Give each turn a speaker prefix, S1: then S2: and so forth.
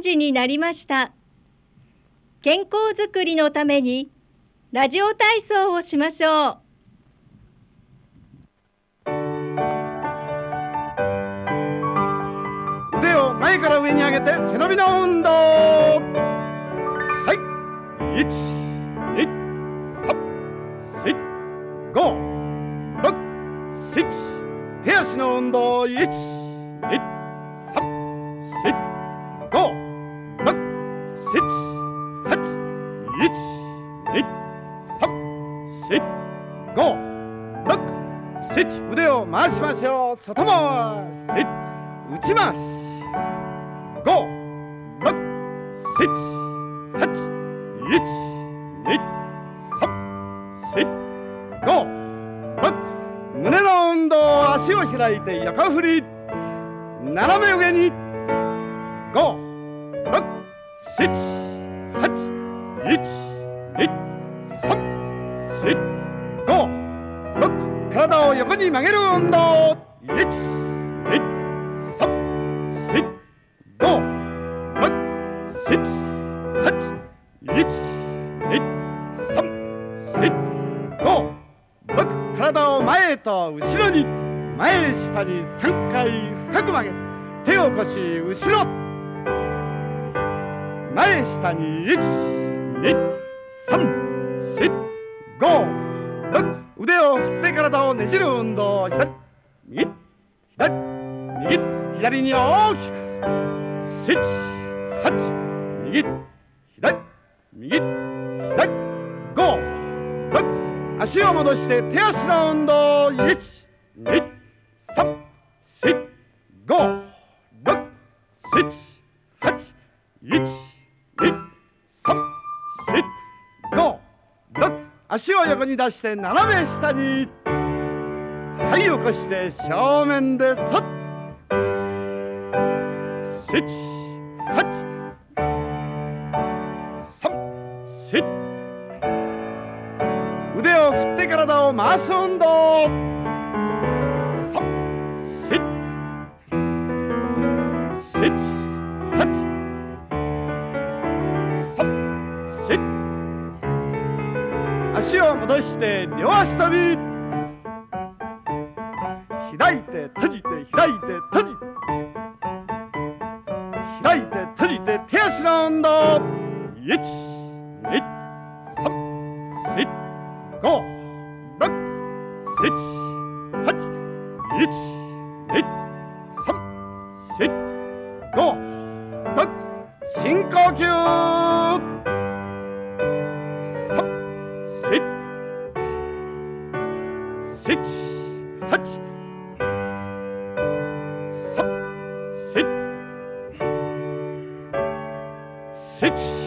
S1: 時になりました。健康づくりのためにラジオ体操をしましょう。
S2: 腕を前から上に上げて背伸びの運動。はい、1、2、3、4、5、6、7。手足の運動。1、2、3、4、5、6、7、8。1、2、3、4、5、6、7。腕を回しましょう。外回し、内回し。5、6、7、8。1、2、3、4、5、6。胸の運動。足を開いて横振り。斜め上に。5、6、7、8。1、2、3、4、5、6。体を横に曲げる運動。1、2、3、4、5、6、7、8。1、2、3、4、5、6。体を前へと後ろに。前下に3回深く曲げ、手を腰後ろ。前下に。1、2、3、4、5、6。腕を振って体をねじる運動。左、右、左、右、左に大きく。7、8、右、左、右、左、5、6。足を戻して手足の運動。1、2、3、4、5、6、7、8。1、2、3、4、5、6。足を横に出して斜め下に。はい、起こして正面でそっ。7、8、3、4。腕を振って体を回す運動。3、4、7、8。足を戻して両足跳び。開いて閉じて開いて閉じて開いて閉じて手足の運動。1、2、3、4、5、6、7、8。1、2、3、4、5、6。深呼吸。7、8、3、4、7。